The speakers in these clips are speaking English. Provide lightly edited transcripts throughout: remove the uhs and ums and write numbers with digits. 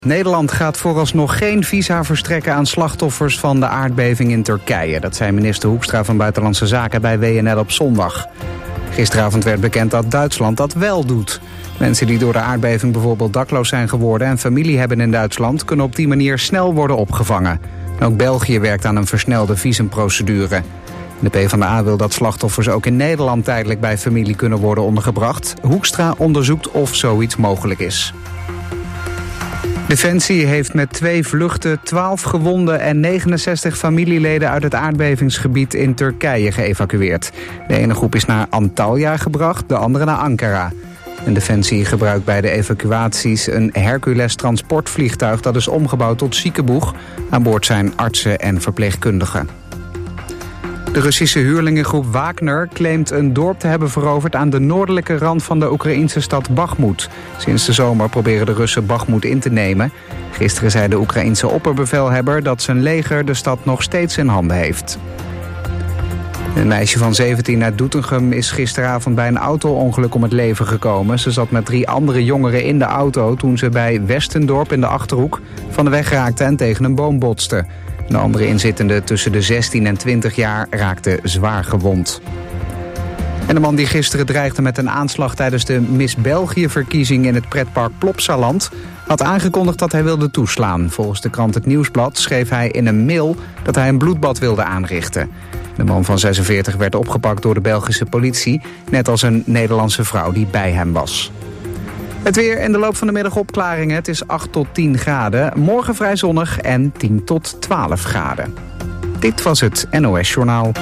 Nederland gaat vooralsnog geen visa verstrekken aan slachtoffers van de aardbeving in Turkije. Dat zei minister Hoekstra van Buitenlandse Zaken bij WNL op zondag. Gisteravond werd bekend dat Duitsland dat wel doet. Mensen die door de aardbeving bijvoorbeeld dakloos zijn geworden en familie hebben in Duitsland kunnen op die manier snel worden opgevangen. En ook België werkt aan een versnelde visumprocedure. De PvdA wil dat slachtoffers ook in Nederland tijdelijk bij familie kunnen worden ondergebracht. Hoekstra onderzoekt of zoiets mogelijk is. Defensie heeft met 2 vluchten 12 gewonden en 69 familieleden uit het aardbevingsgebied in Turkije geëvacueerd. De ene groep is naar Antalya gebracht, de andere naar Ankara. En Defensie gebruikt bij de evacuaties een Hercules transportvliegtuig dat is omgebouwd tot ziekenboeg. Aan boord zijn artsen en verpleegkundigen. De Russische huurlingengroep Wagner claimt een dorp te hebben veroverd aan de noordelijke rand van de Oekraïnse stad Bakhmut. Sinds de zomer proberen de Russen Bakhmut in te nemen. Gisteren zei de Oekraïense opperbevelhebber dat zijn leger de stad nog steeds in handen heeft. Een meisje van 17 uit Doetinchem is gisteravond bij een auto-ongeluk om het leven gekomen. Ze zat met 3 andere jongeren in de auto toen ze bij Westendorp in de Achterhoek van de weg raakte en tegen een boom botste. De andere inzittende tussen de 16 en 20 jaar raakte zwaar gewond. En de man die gisteren dreigde met een aanslag tijdens de Miss België-verkiezing in het pretpark Plopsaland had aangekondigd dat hij wilde toeslaan. Volgens de krant Het Nieuwsblad schreef hij in een mail dat hij een bloedbad wilde aanrichten. De man van 46 werd opgepakt door de Belgische politie, net als een Nederlandse vrouw die bij hem was. Het weer in de loop van de middag opklaringen. Het is 8 tot 10 graden. Morgen vrij zonnig en 10 tot 12 graden. Dit was het NOS Journaal.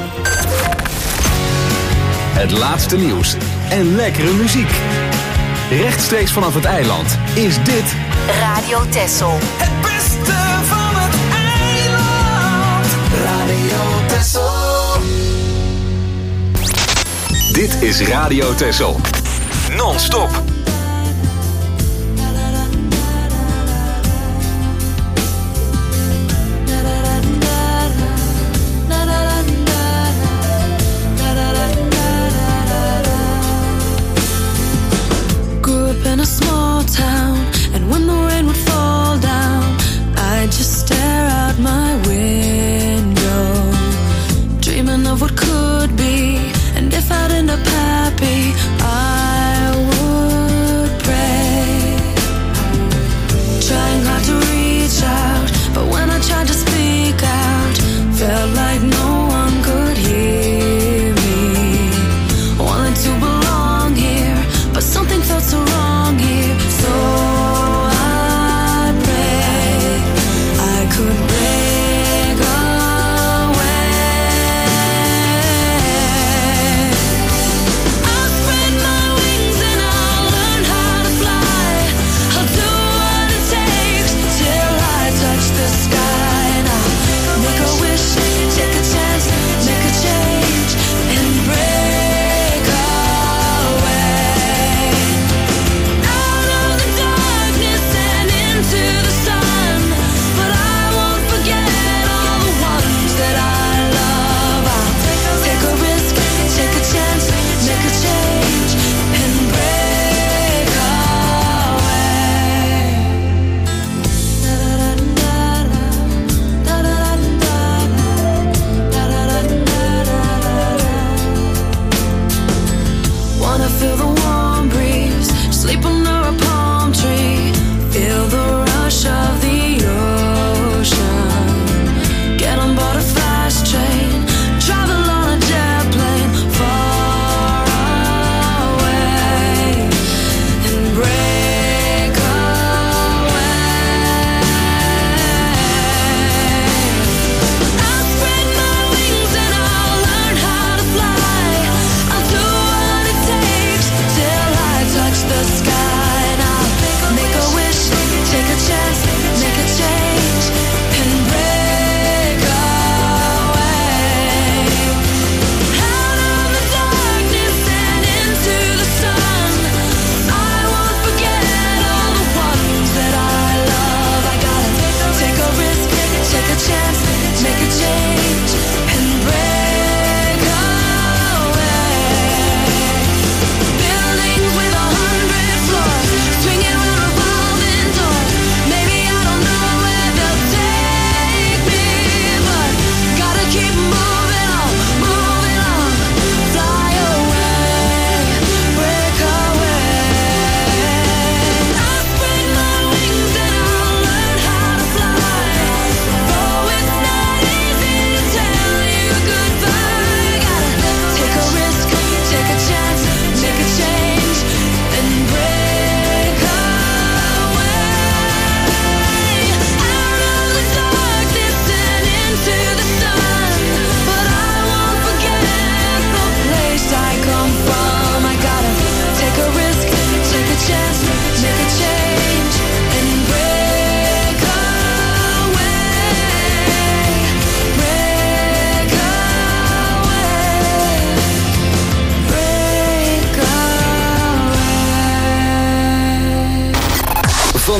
Het laatste nieuws en lekkere muziek. Rechtstreeks vanaf het eiland is dit Radio Texel. Het beste van het eiland. Radio Texel. Dit is Radio Texel. Non-stop. In a small town, and when the rain would fall down, I'd just stare out my window, dreaming of what could be, and if I'd end up happy, I would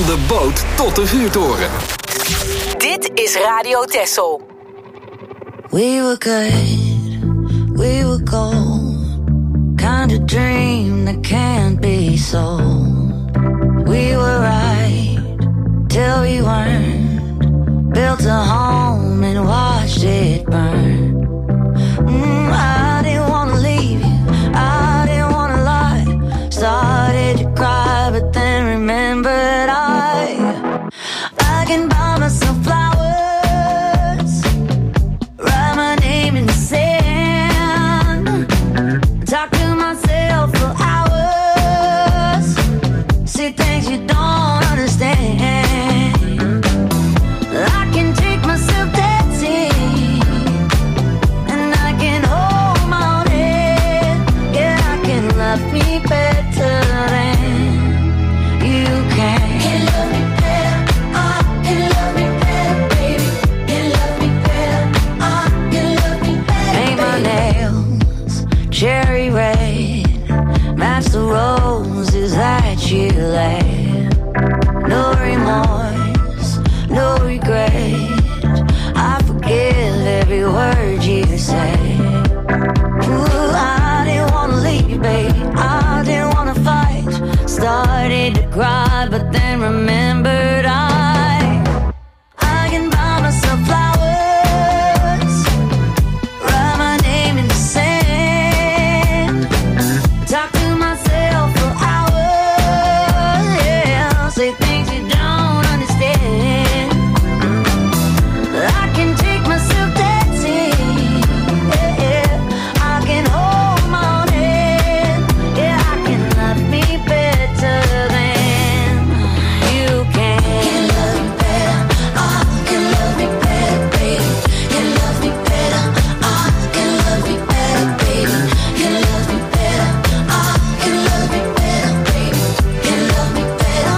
de boot tot de vuurtoren. Dit is Radio Texel. We were good, we were gold. Kind of dream that can't be sold. We were right till we weren't. Built a home and watched it burn. I didn't wanna leave you, I didn't wanna lie. Started to cry, but then remembered I can buy myself flowers, write my name in the sand, talk to myself for hours, see things you don't understand. I can take myself dancing, and I can hold my own head. Yeah, I can love me better than you can. Can love me better, can love me better, baby. Can love me better, can love me better. Paint my nails cherry red, match the roses that you laid. No remorse, no regret. I forgive every word you say. Ooh, I didn't wanna leave, babe. I didn't wanna fight. Started to cry, but then remembered I can buy myself flowers, write my name in the sand, talk to myself for hours, yeah, say things you don't understand. I can take myself dancing, yeah, I can hold my own head, yeah, I can love me better than you can. Can love me better, can love me better, baby. Can love me better, can love me better, baby. Can love me better, can love me better, baby. Can love me better.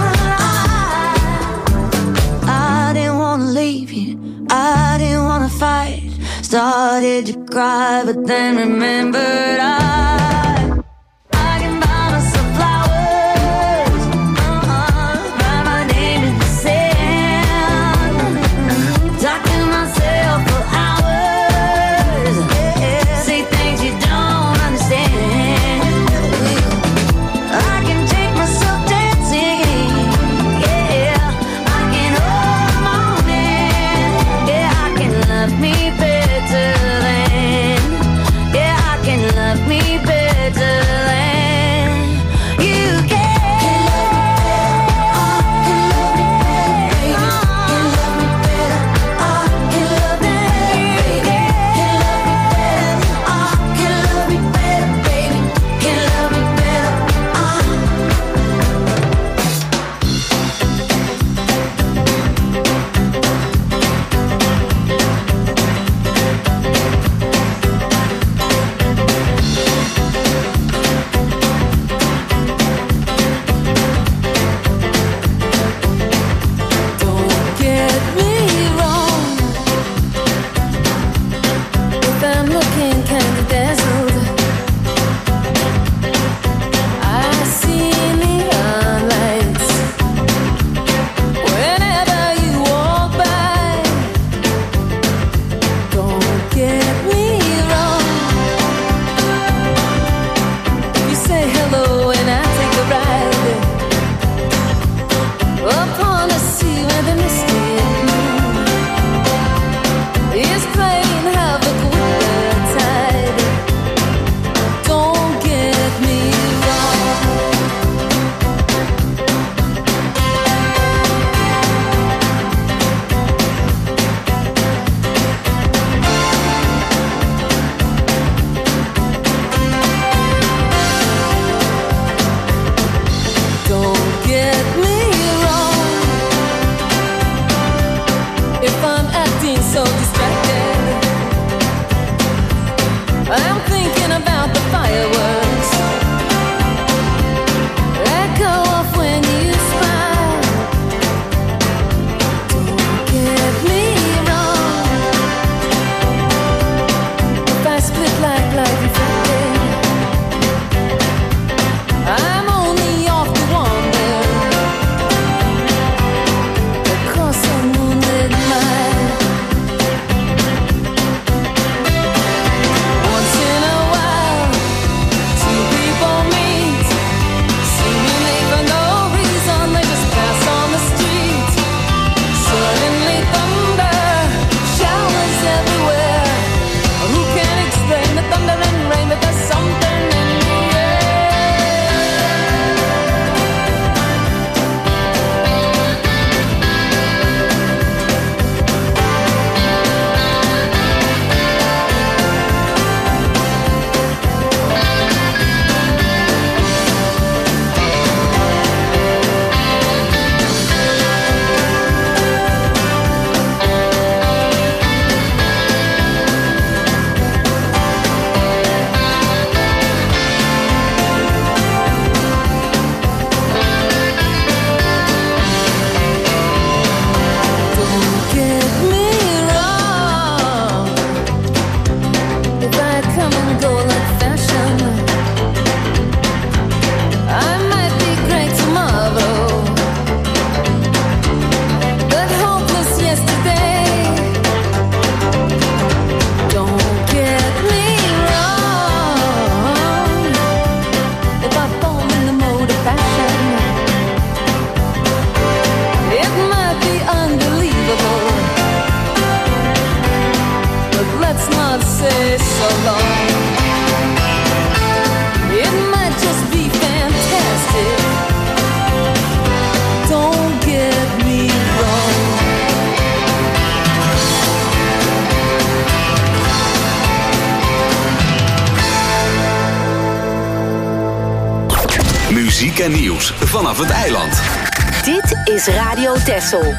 I didn't wanna leave you, I didn't wanna fight. Started to cry, but then remembered I can buy myself flowers, write my name in the sand, talk to myself for hours, say things you don't understand. I can take myself dancing, yeah, I can hold my own hand, yeah, I can love me better than, yeah, I can love me along. It might just be fantastic. Don't get me wrong. Muziek en nieuws vanaf het eiland. Dit is Radio Texel.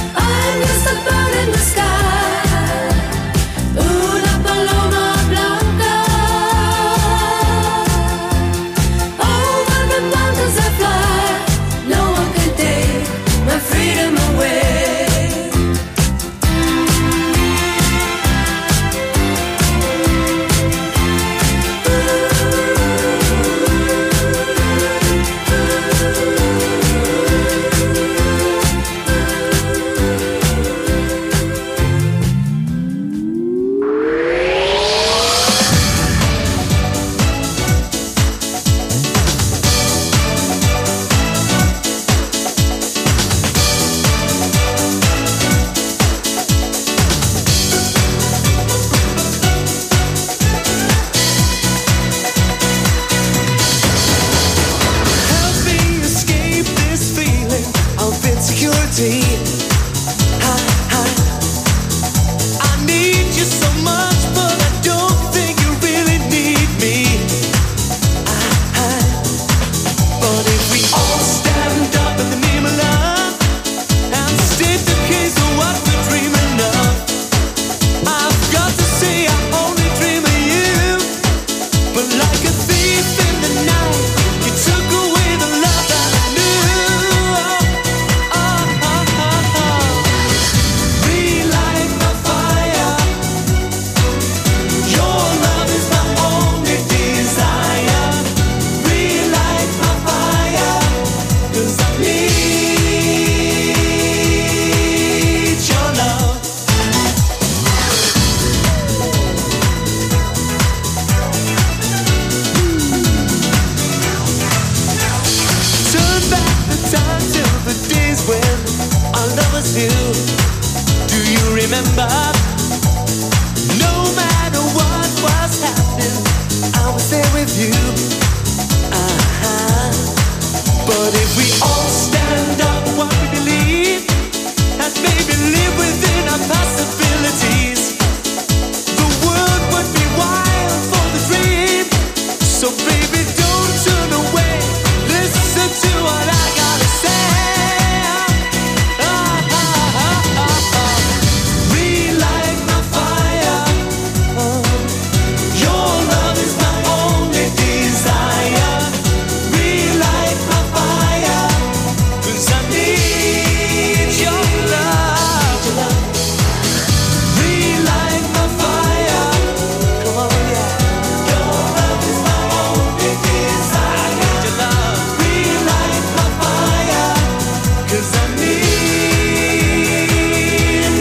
Una paloma blanca. remember, no matter what was happening, I was there with you. But if we all stand up what we believe, and maybe live within our possibilities, the world would be wild for the dream. So baby, don't turn away, listen to what I gotta say. Relight my fire, your love is my only desire. Relight my fire, 'cause I need your love. Relight my fire, come on, yeah. Your love is my only desire. I need your love. Relight my fire, 'cause I need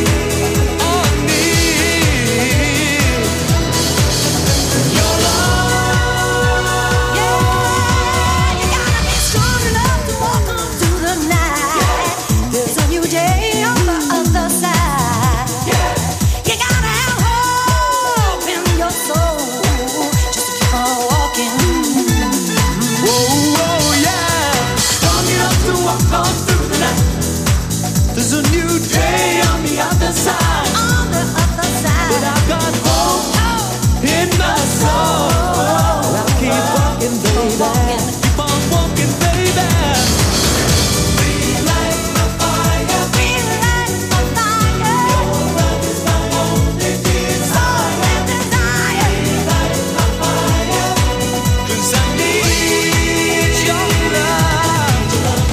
your love. You gotta be strong enough to walk on through the night. There's a new day on the other side. You gotta have hope in your soul. Just keep on walking. Whoa, whoa, yeah. Strong enough to walk on through the night. There's a new day on the other side. On the other side. But I've got hope in my soul. I'll keep walking, baby. Keep on walking, baby. Relight my fire. Relight my fire. Your love is my only desire. Relight my fire, 'cause I need your love.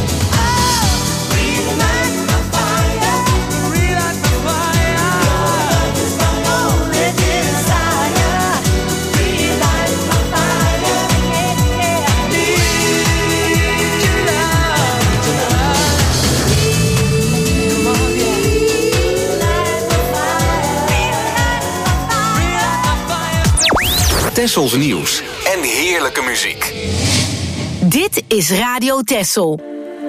Relight my fire. Relight my fire. Your love is my only desire. Relight my fire. I need your love. Come on, yeah. Relight my fire. Tessels nieuws en heerlijke muziek. Dit is Radio Tessel.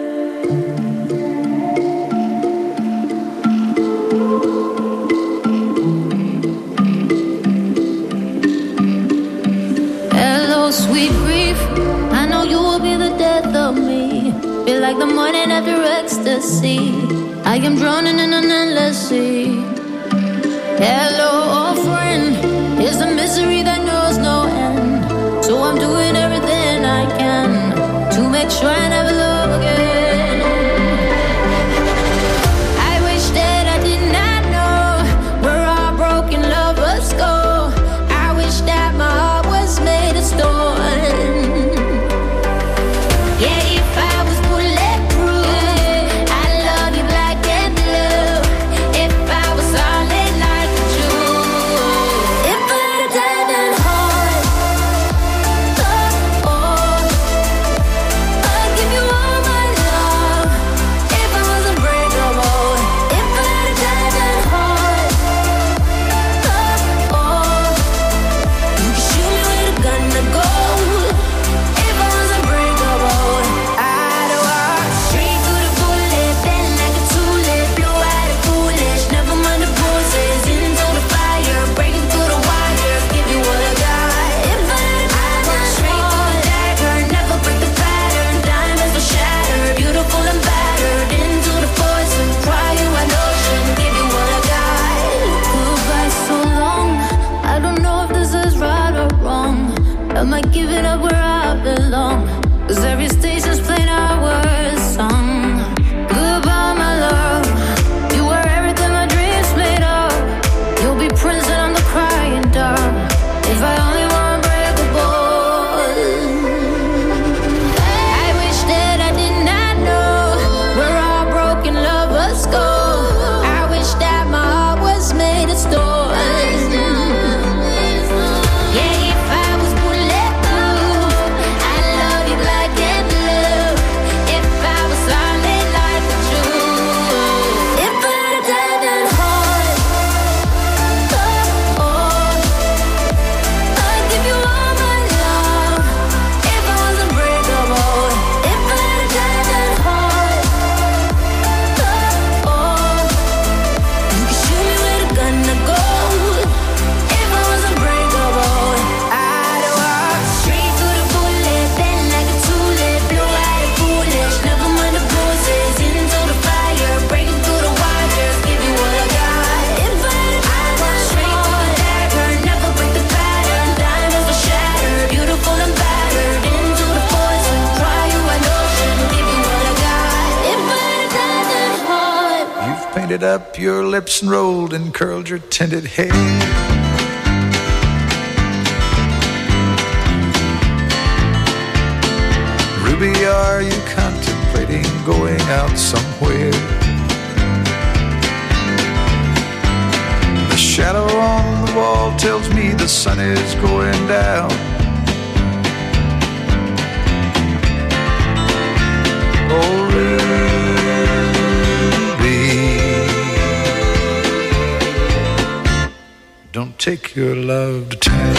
Hello, sweet grief. I know you will be the death of me. Feel like the morning after ecstasy. I am drowning in an endless sea. Hello, old friend. Here's the misery that knows no end. So I'm doing everything I can to make sure I never love again. I wish that I did not know where our broken lovers go. I wish that my heart was made of stone. Yeah, if I was bulletproof, I'd love you black and blue. If I pointed up your lips and rolled and curled your tinted hair. Ruby, are you contemplating going out somewhere? The shadow on the wall tells me the sun is going down. Oh, Ruby, don't take your love to town.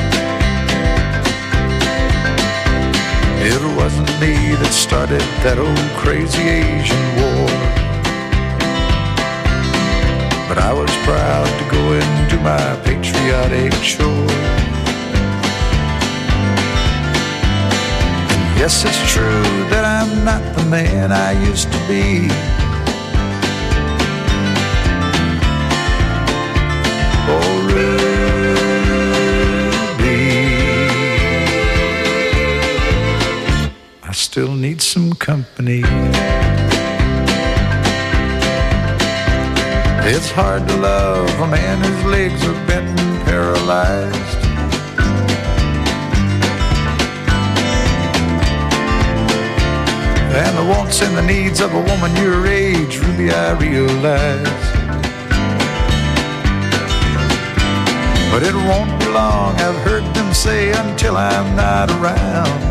It wasn't me that started that old crazy Asian war, but I was proud to go and do my patriotic chore. And yes, it's true that I'm not the man I used to be. Oh, I still need some company. It's hard to love a man whose legs are bent and paralyzed. And the wants and the needs of a woman your age, Ruby, I realize. But it won't be long, I've heard them say, until I'm not around.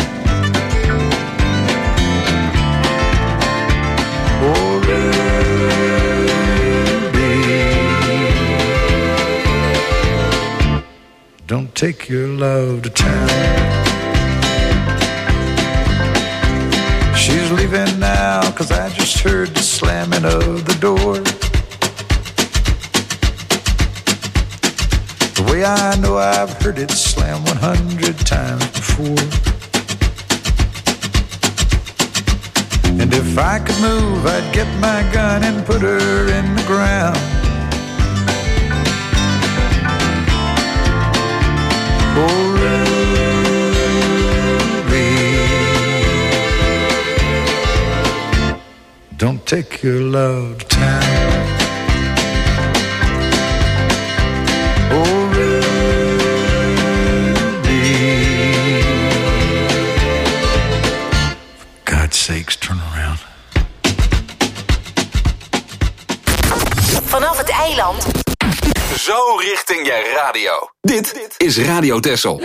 Oh, Ruby, don't take your love to town. She's leaving now, 'cause I just heard the slamming of the door. The way I know I've heard it slam 100 times before. And if I could move, I'd get my gun and put her in the ground. Oh, Ruby, don't take your love to town. Oh, Ruby, for God's sakes, turn around. Vanaf het eiland. Zo richting je radio. Dit is Radio Texel.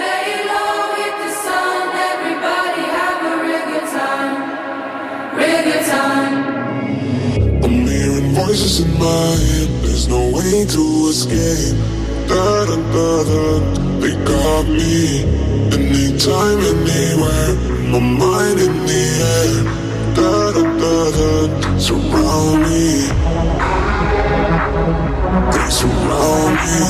I'm hearing voices in my head, there's no way to escape. Da-da-da-da, they got me. Anytime, anywhere, my mind in the air. Da-da-da-da, surround me. They surround me.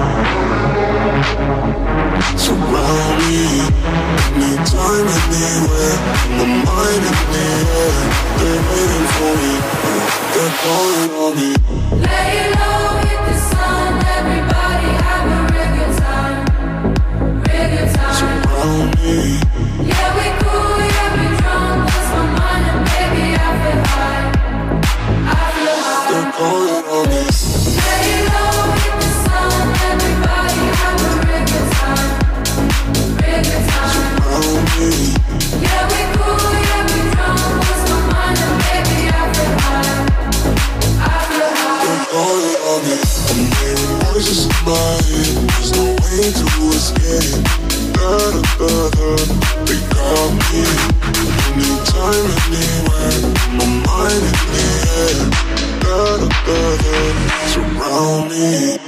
Surround me. Anytime, anywhere, my mind in the air. They're waiting for me, they're calling on me. Lay low, hit the sun, everybody have a real good time. Real good time. Surround me. Yeah, we cool, yeah, we drunk, lost my mind and baby I feel high. I feel high. They're calling on me. Lay low, hit the sun, everybody have a real good time. Real good time. Surround me. Yeah, we cool, yeah, we drunk, lost my mind and baby I feel high. I feel high. They're calling on me. I'm hearing voices in my head, there's no way to escape. Da-da-da-da, they got me. Anytime, anywhere, my mind in the air. Da-da-da-da, surround me.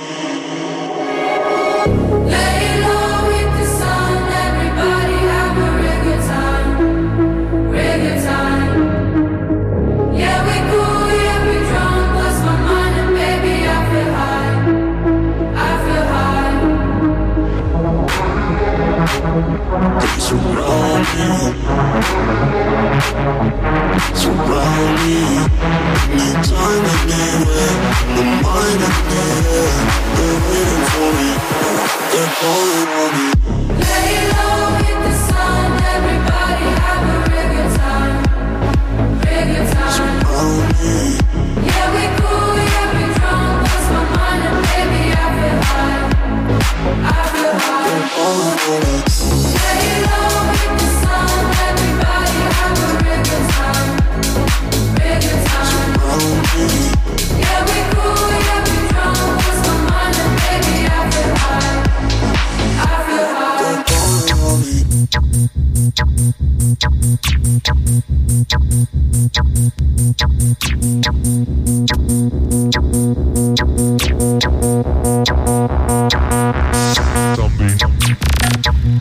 Lay low, hit the sun, everybody have a real good time. Real good time. Yeah, we cool, yeah, we drunk, lost my mind and baby I feel high. I feel high. They surround me. Surround me. Anytime, anywhere, my mind in the air.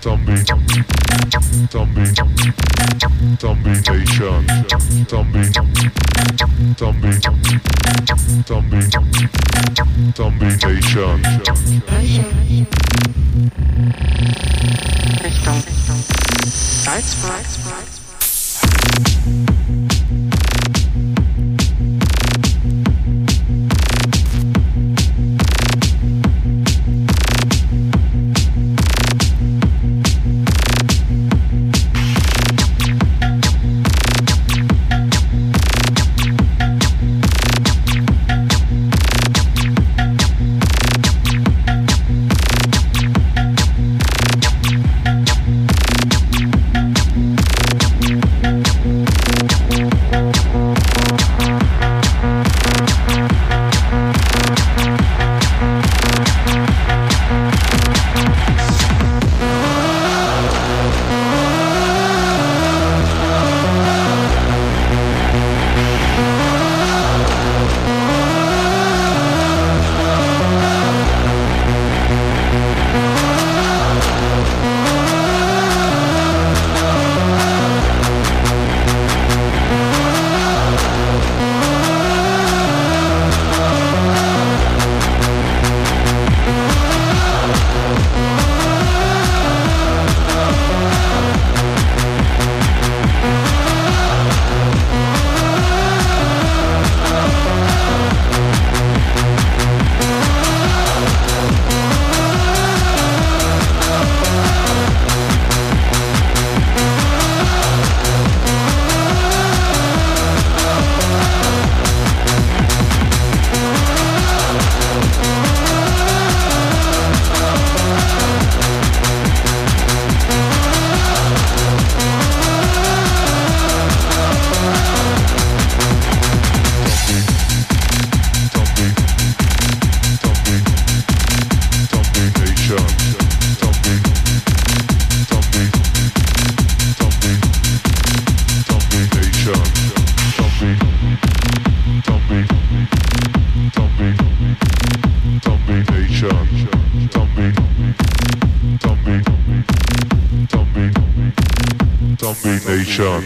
Nation.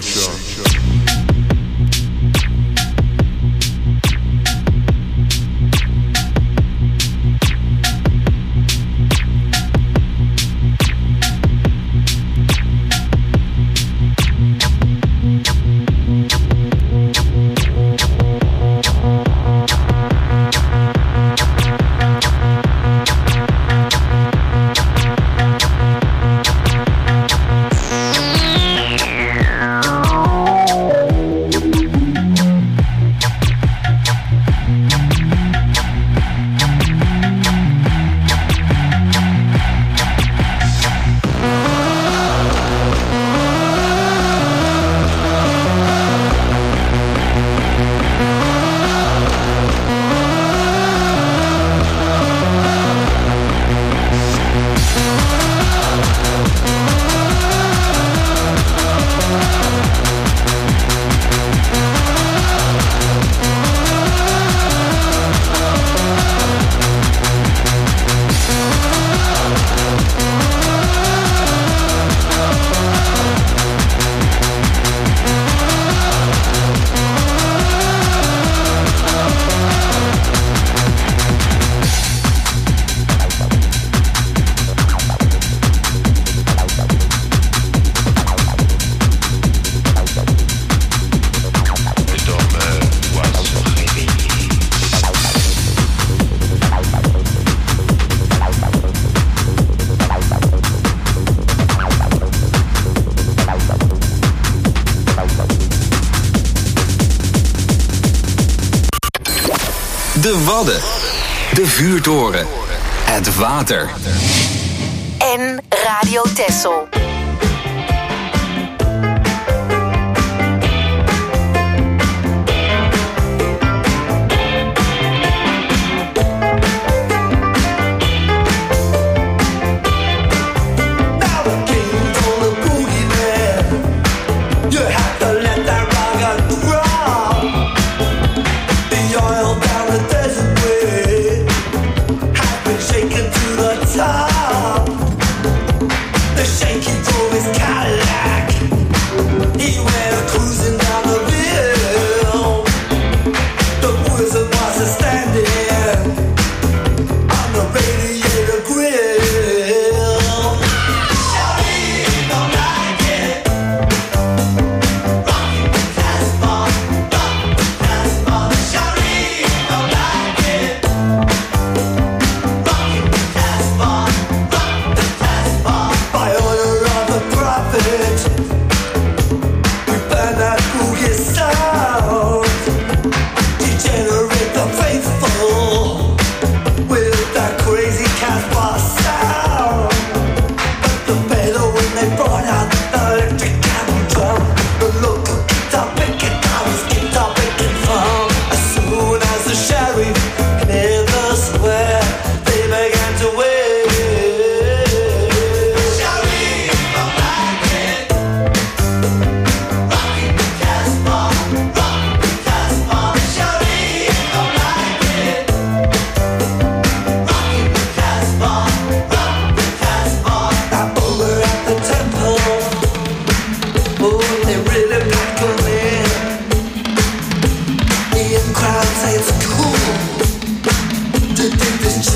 De Wadden, de vuurtoren, het water. En Radio Texel. Shaken to the top. The shame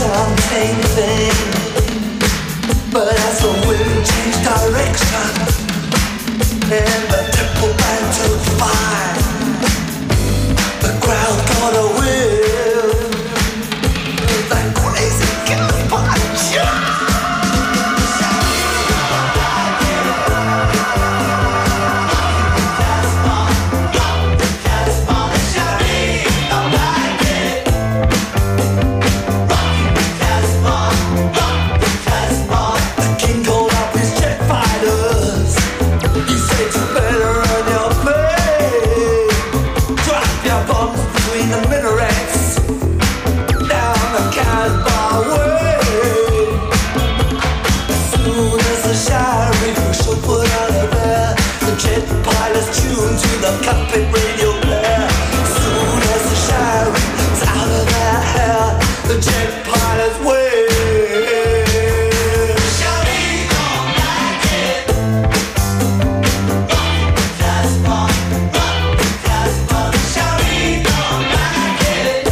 same thing. But as the wind changed direction and the temple band took fire, the crowd caught a whiff of that crazy gas punch. Cockpit radio blare. Soon as the sheriff's out of their hair, the jet pilots wave. Shawty don't like it. Rock the class bar, Shawty don't like it.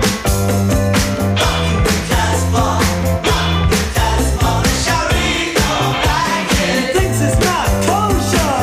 Rock the class bar, Shawty don't like it. Thinks it's not kosher.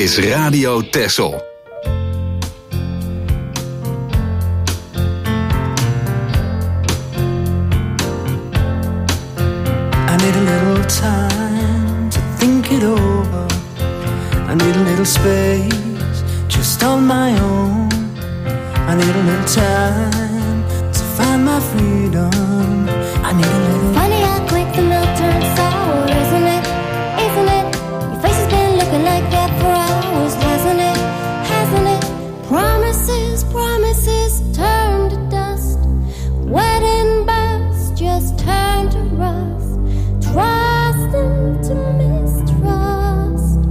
is Radio Texel. I need a little time to think it over. I need a little space just on my own. I need a little time to find my freedom. I need a little. Funny how quick the milk turns sour, isn't it? Isn't it? Your face has been looking like that for hours, hasn't it? Hasn't it? Promises, promises turn to dust. Wedding bells just turn to rust. Trust into mistrust.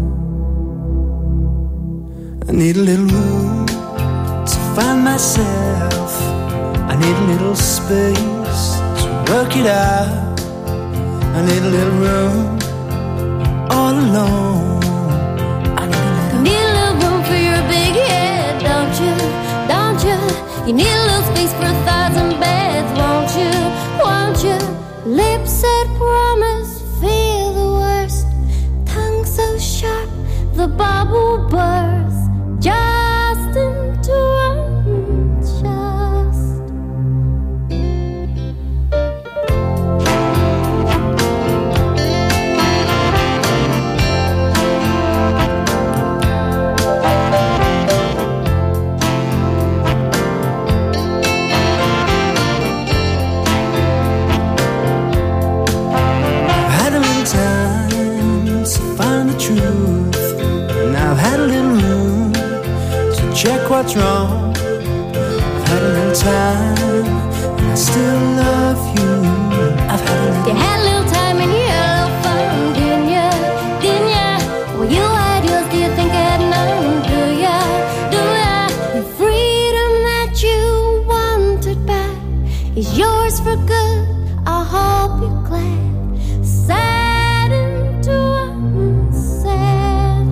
I need a little room to find myself. I need a little space to work it out. I need a little room all alone. I need a little. You need a little room for your big head, don't you? Don't you? You need a little space for 1,000 beds, won't you? Won't you? Lips that promise, feel the worst. Tongue so sharp, the bubble bursts. Just into unjust. I've had a little time to find the truth, and I've had a little room to check what's wrong. I've had a little time, and I still love you. I've had a You little. had a little time and you had a little fun, didn't ya? Didn't ya? Well, you had yours, do you think I had none? Do ya? Do ya? The freedom that you wanted back is yours for good. I hope you're glad. Sad into unsaid.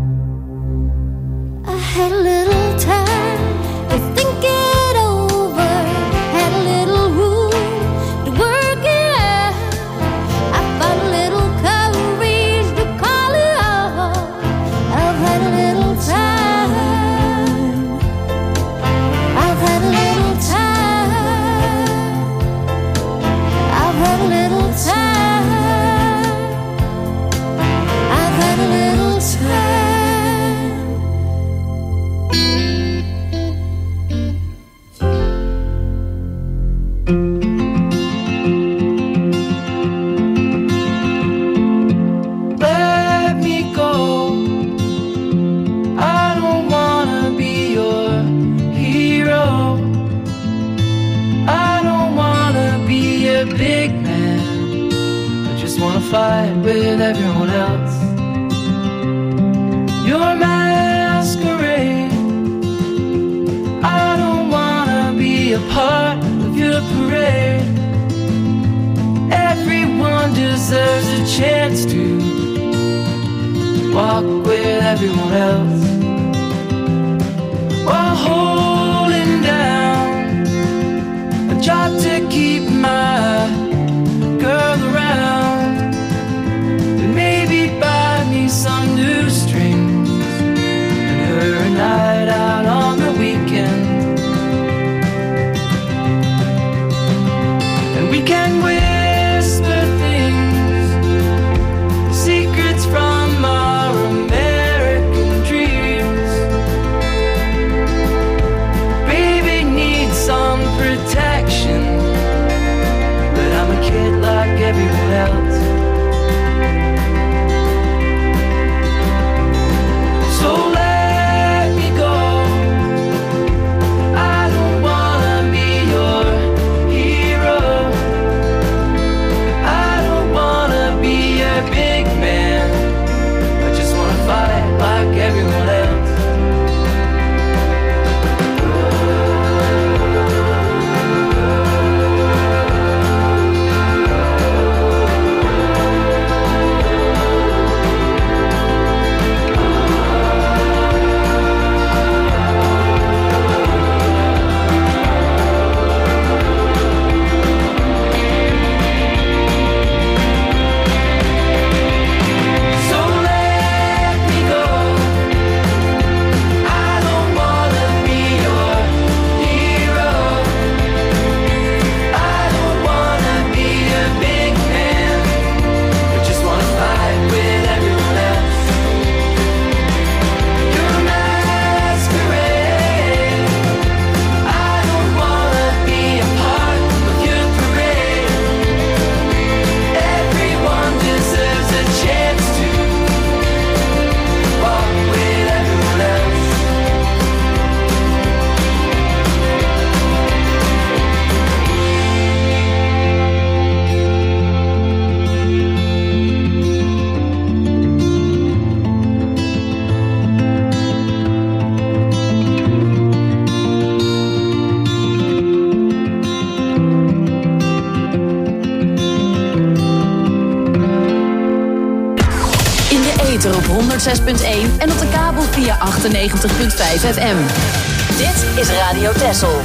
I had a little time to think it over. Had a little room to work it out. I found a little courage to call it all. I've had a little time. I've had a little time. I've had a little time. I've had a little time. Let me go. I don't wanna be your hero. I don't wanna be a big man. I just wanna fight with everyone else. Your masquerade. I don't wanna be a part of your parade. Everyone deserves a chance to walk with everyone else while holding down a job to keep my girl around, and maybe buy me some new strings and her a night out on the weekend. And we can whisper things, secrets from our American dreams. Baby needs some protection, but I'm a kid like everyone else. So let me go. I don't wanna be your hero. I don't wanna be a big man. I just wanna fight like everyone else. 106.1 en op de kabel via 98.5 FM. Dit is Radio Texel.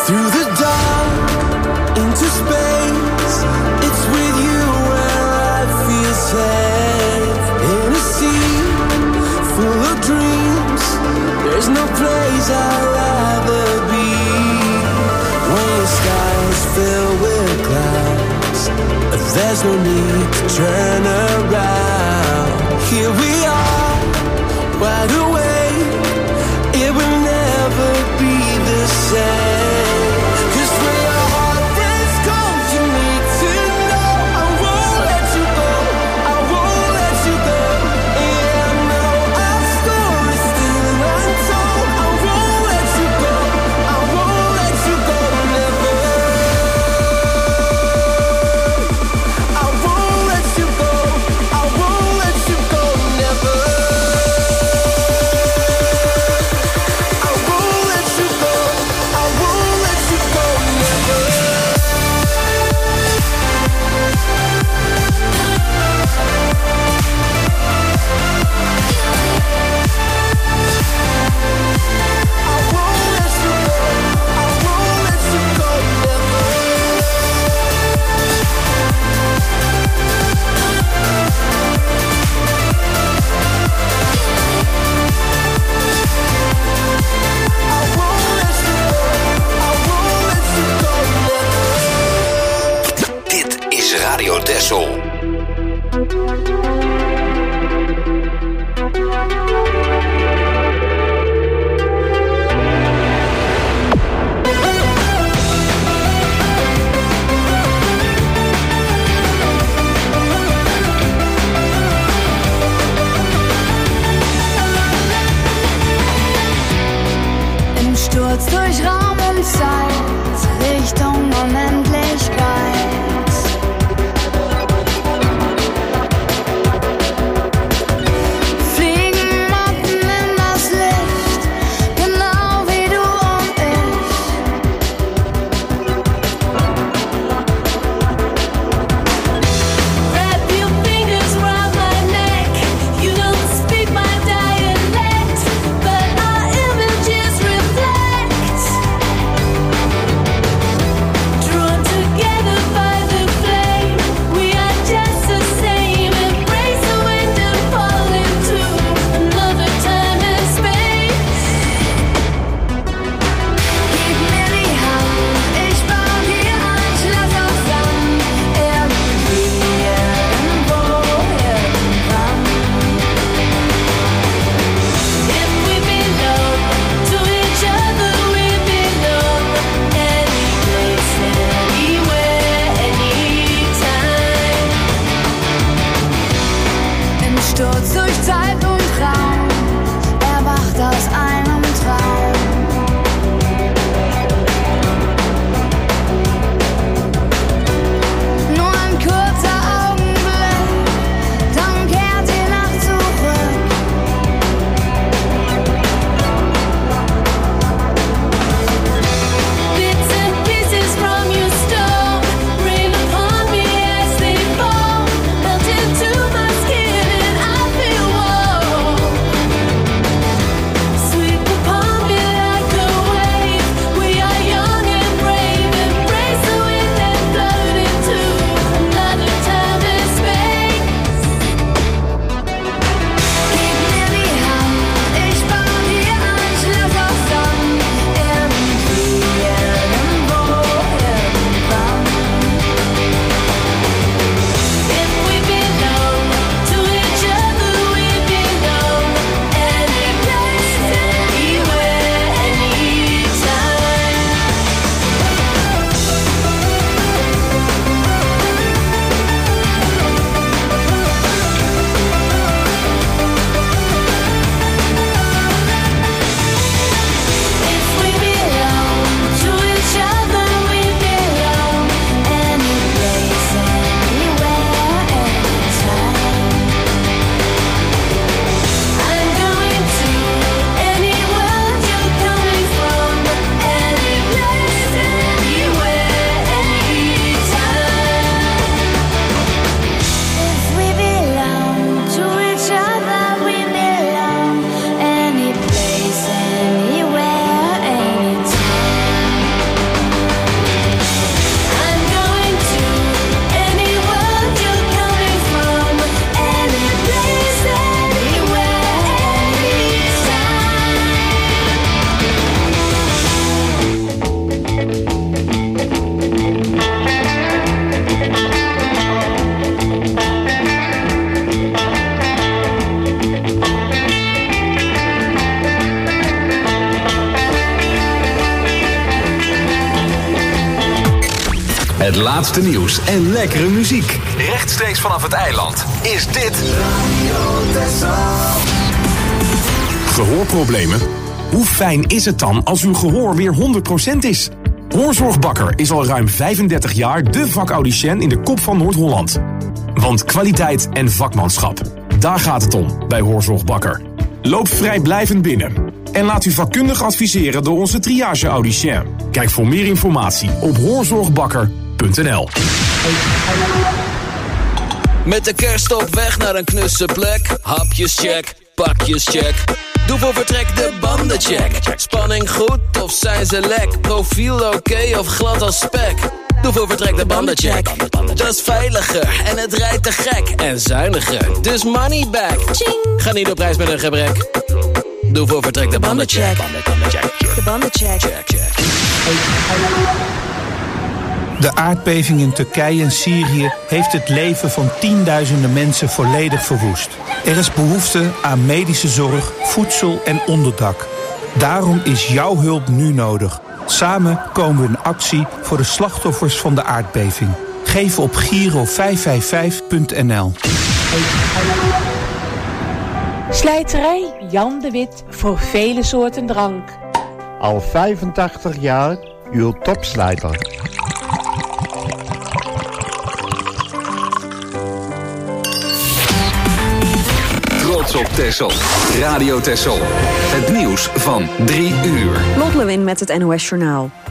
Through the dark, into space, it's with you where I feel safe. In a sea full of dreams, there's no place I'd rather be. When the sky is filled with clouds, there's no need to turn around. Here we are, wide awake, it will never be the same. 'Cause when your heart breaks cold, you need to know I won't let you go, I won't let you go. Yeah, I know our story's still untold. I won't let you go, I won't let you go, never. I won't let you go, I won't let you go, never. I won't let you go, I won't let you go, never. I won't let you go, I won't let you go, never. I won't let you go, I won't let you go, never. Dit is Radio Texel. Im Sturz durch Raum und Zeit, Richtung Unendlichkeit. Het laatste nieuws en lekkere muziek. Rechtstreeks vanaf het eiland is dit Gehoorproblemen? Hoe fijn is het dan als uw gehoor weer 100% is? Hoorzorgbakker is al ruim 35 jaar de vakaudicien in de kop van Noord-Holland. Want kwaliteit en vakmanschap, daar gaat het om bij Hoorzorgbakker. Loop vrijblijvend binnen en laat u vakkundig adviseren door onze triage-audicien. Kijk voor meer informatie op hoorzorgbakker.nl. Met de kerst op weg naar een knusse plek. Hapjes check, pakjes check. Doe voor vertrek de banden check. Spanning goed of zijn ze lek? Profiel oké of glad als spek? Doe voor vertrek de banden check. Dat is veiliger en het rijdt te gek. En zuiniger, dus money back. Ga niet op reis met een gebrek. Doe voor vertrek de banden check. De banden check. De aardbeving in Turkije en Syrië heeft het leven van tienduizenden mensen volledig verwoest. Er is behoefte aan medische zorg, voedsel en onderdak. Daarom is jouw hulp nu nodig. Samen komen we in actie voor de slachtoffers van de aardbeving. Geef op Giro555.nl. Slijterij Jan de Wit voor vele soorten drank. Al 85 jaar uw topslijter. Trots op Texel. Radio Texel. Het nieuws van 3 uur. Lot Lewin met het NOS Journaal.